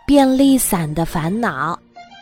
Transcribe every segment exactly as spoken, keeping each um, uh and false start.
便利伞的烦恼。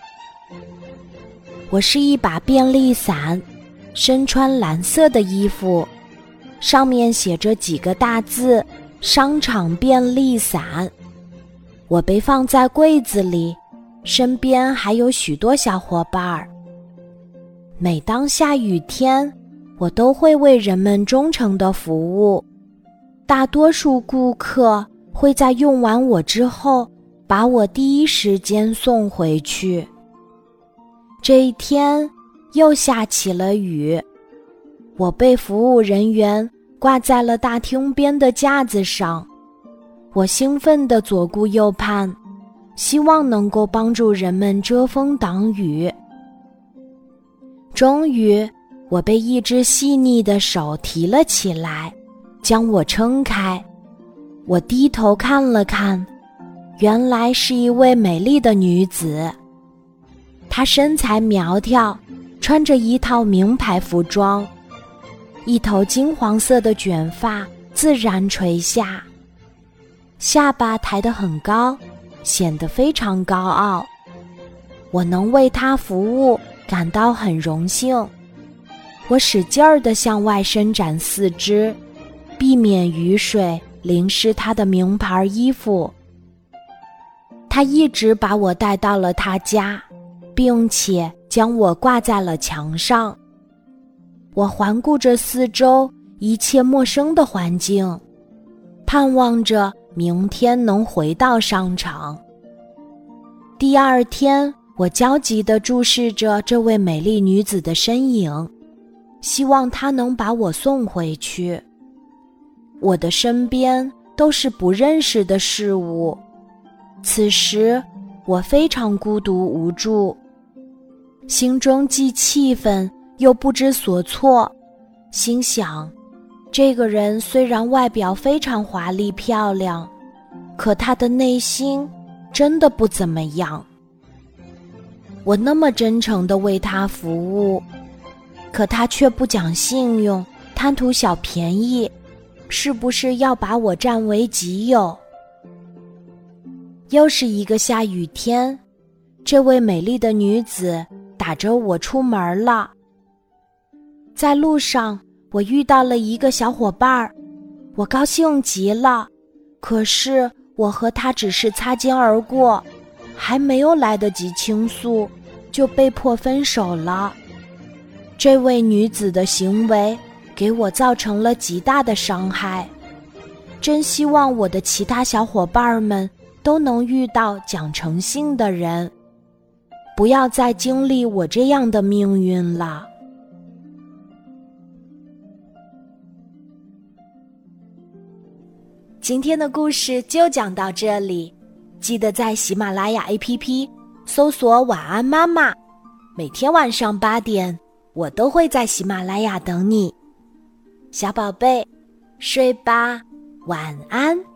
我是一把便利伞，身穿蓝色的衣服，上面写着几个大字：商场便利伞。我被放在柜子里，身边还有许多小伙伴儿。每当下雨天，我都会为人们忠诚地服务。大多数顾客会在用完我之后，把我第一时间送回去。这一天又下起了雨，我被服务人员挂在了大厅边的架子上。我兴奋地左顾右盼，希望能够帮助人们遮风挡雨。终于，我被一只细腻的手提了起来，将我撑开。我低头看了看，原来是一位美丽的女子。她身材苗条，穿着一套名牌服装，一头金黄色的卷发自然垂下，下巴抬得很高，显得非常高傲。我能为她服务，感到很荣幸。我使劲儿地向外伸展四肢，避免雨水淋湿她的名牌衣服。她一直把我带到了她家，并且将我挂在了墙上。我环顾着四周一切陌生的环境，盼望着明天能回到商场。第二天，我焦急地注视着这位美丽女子的身影，希望她能把我送回去。我的身边都是不认识的事物，此时我非常孤独无助，心中既气愤又不知所措，心想，这个人虽然外表非常华丽漂亮，可他的内心真的不怎么样。我那么真诚地为他服务，可他却不讲信用，贪图小便宜，是不是要把我占为己有？又是一个下雨天，这位美丽的女子打着我出门了。在路上，我遇到了一个小伙伴，我高兴极了，可是我和他只是擦肩而过，还没有来得及倾诉，就被迫分手了。这位女子的行为给我造成了极大的伤害，真希望我的其他小伙伴们都能遇到讲诚信的人，不要再经历我这样的命运了。今天的故事就讲到这里，记得在喜马拉雅 A P P 搜索晚安妈妈，每天晚上八点，我都会在喜马拉雅等你。小宝贝，睡吧，晚安。